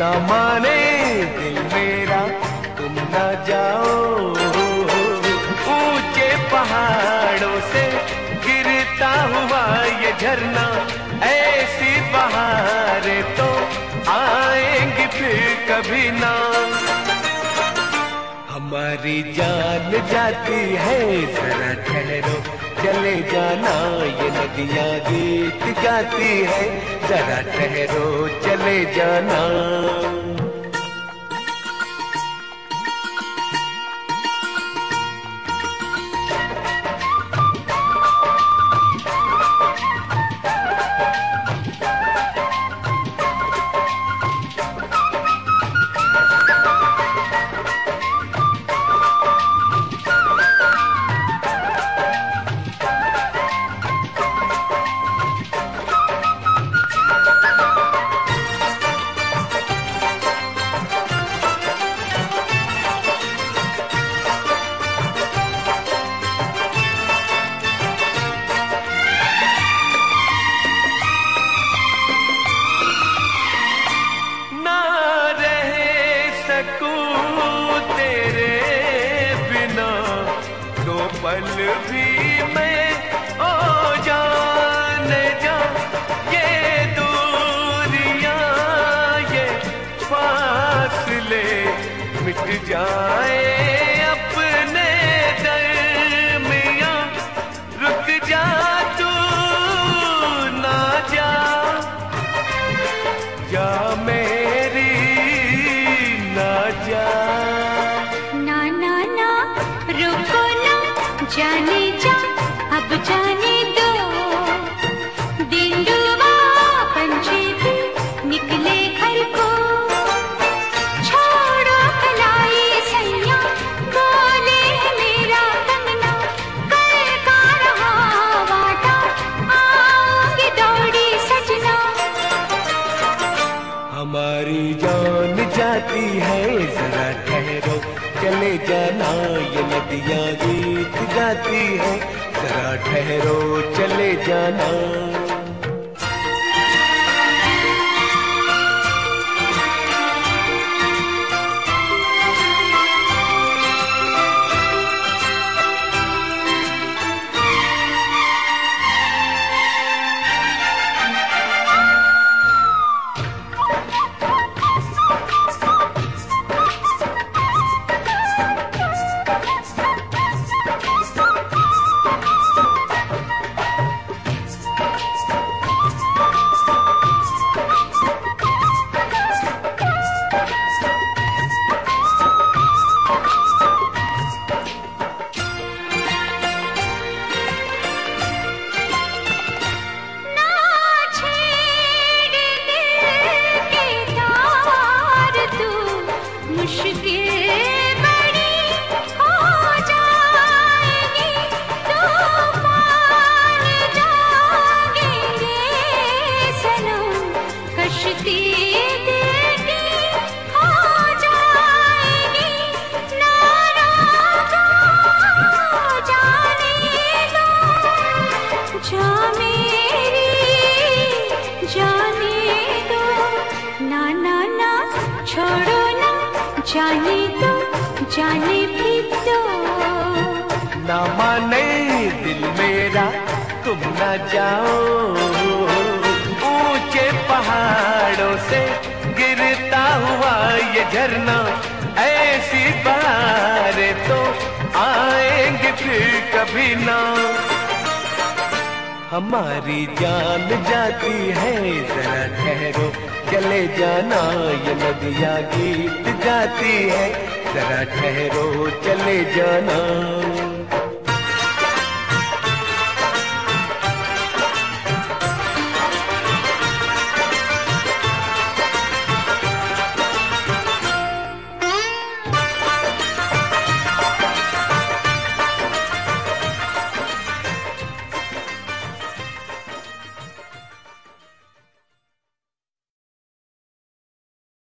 ना माने दिल मेरा तुम ना जाओ, ऊंचे पहाड़ों से गिरता हुआ ये झरना, ऐसी बहारें तो आएंगी फिर कभी ना। हमारी जान जाती है जरा ठहरो चले जाना, ये नदियाँ गीत गाती है जरा ठहरो चले जाना। पल भी मैं ओ जाने जा, ये दूरियां ये फासले मिट जाए अपने दरमियां, रुक जा तू ना जा, जा मेरी ना जा। ना ना ना रुको ना, जाने जा अब जाने दो, दिन डूबा पंछी भी निकले घर को, छोड़ो कलाई सैया बोले मेरा कंगना, कल का रहा वादा आओगे दौड़ी सजना। हमारी जान जाती है जरा ठहरो चले जाना, ये नदियाँ गीत गाती है जरा ठहरो चले जाना। छोड़ो ना जाने दो, जाने भी दो। ना माने दिल मेरा तुम ना जाओ, ऊंचे पहाड़ों से गिरता हुआ ये झरना, ऐसी बहारें तो आएंगे फिर कभी ना। हमारी जान जाती है जरा ठहरो चले जाना, ये नदियाँ गीत गाती है जरा ठहरो चले जाना।